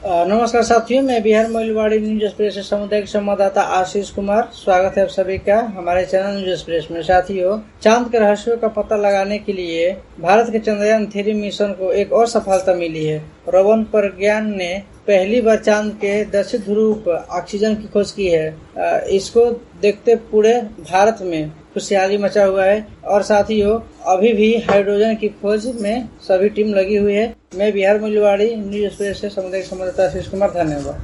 नमस्कार साथियों, मैं बिहार मोइलवाड़ी न्यूज एक्सप्रेस से सामुदायिक संवाददाता आशीष कुमार। स्वागत है आप सभी का हमारे चैनल न्यूज एक्सप्रेस में। साथियों, चांद के रहस्यों का पता लगाने के लिए भारत के चंद्रयान 3 मिशन को एक और सफलता मिली है। रोवर प्रज्ञान ने पहली बार चांद के दक्षिण ध्रुव पर ऑक्सीजन की खोज की है। इसको देखते पूरे भारत में खुशहाली मचा हुआ है और साथियों, अभी भी हाइड्रोजन की खोज में सभी टीम लगी हुई है। मैं बिहार मोइलवाड़ी न्यूज एक्सप्रेस से सामुदायिक संवाददाता आशीष कुमार। धन्यवाद।